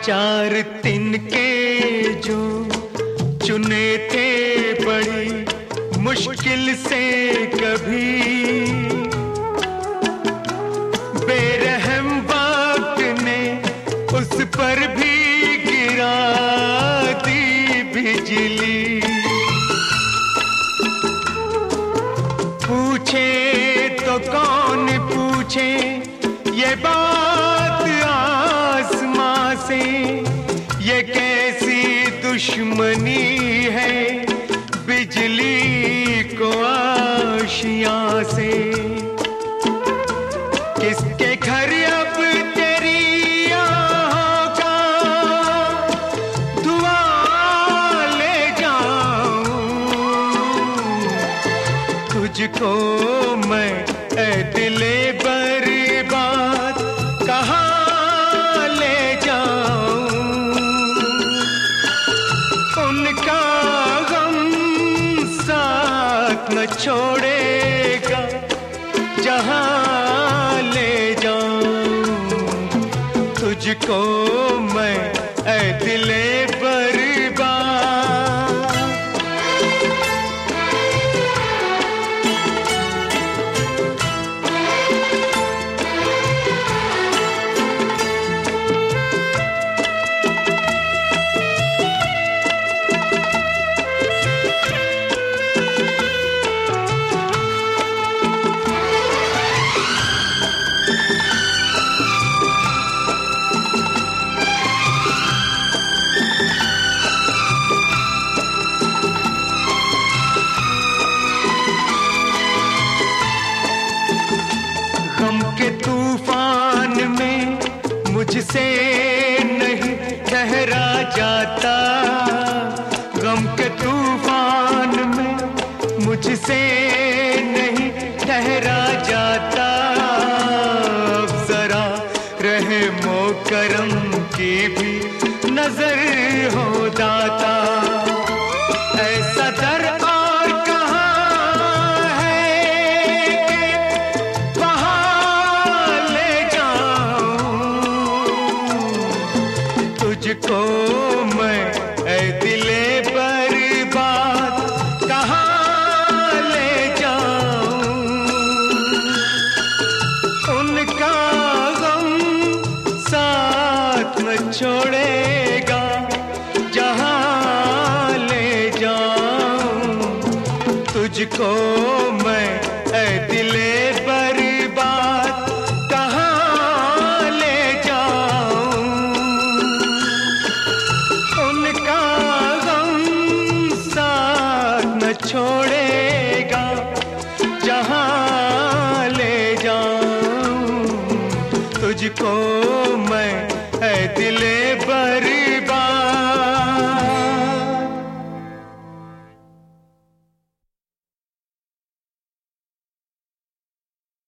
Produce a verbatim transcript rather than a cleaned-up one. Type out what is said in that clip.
चार तिनके जो चुने थे बड़ी मुश्किल से कभी, बेरहम वक्त ने उस पर भी गिरा दी बिजली। पूछे तो कौन पूछे ये बात आसमां से, ये कैसी दुश्मनी है बिजली को आशियां से। किसके घर अब तेरी आहों का धुआं ले जाऊं, तुझको मैं ऐ दिले बर्बाद कहाँ ले जाऊं। उनका गम साथ न छोड़ेगा जहाँ ले जाऊं, तुझको मैं ऐ दिले बर्बाद। गम के तूफान में मुझसे नहीं ठहरा जाता, गम के तूफान में मुझसे नहीं ठहरा जाता। अब जरा रहमो करम की भी नजर हो दाता, ऐसा दर और कहाँ है कि वहाँ ले जाऊं, तुझको मैं ऐ दिले बर्बाद कहाँ ले जाऊं। उनका गम साथ न छोड़ेगा जहाँ ले जाऊं, तुझको मैं ऐ दिले बर्बाद कहाँ ले जाऊं। उनका गम साथ न छोड़ेगा जहाँ ले जाऊं, तुझको मैं ऐ दिले बर्बाद।